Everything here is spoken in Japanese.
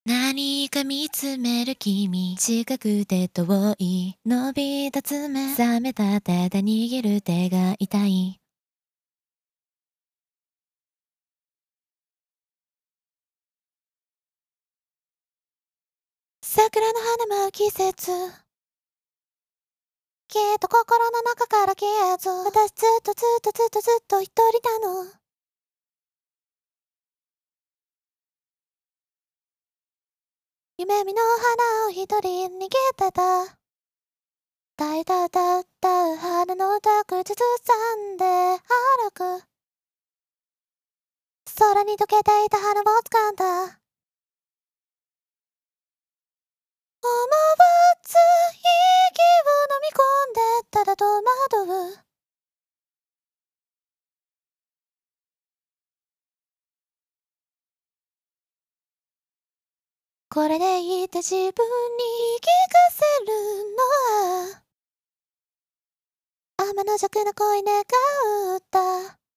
何か見つめる君、近くて遠い、伸び立つ目、覚めた手で握る手が痛い。桜の花舞う季節、きっと心の中から消えず、私ずっとずっとずっとずっと一人なの。夢見の花を一人逃げてた。たいたたった花の歌口ずさんで歩く。空に溶けていた花を掴んだ。思わず息を飲み込んでただ戸惑う。これでいいって自分に言い聞かせるのは天の弱な恋願った。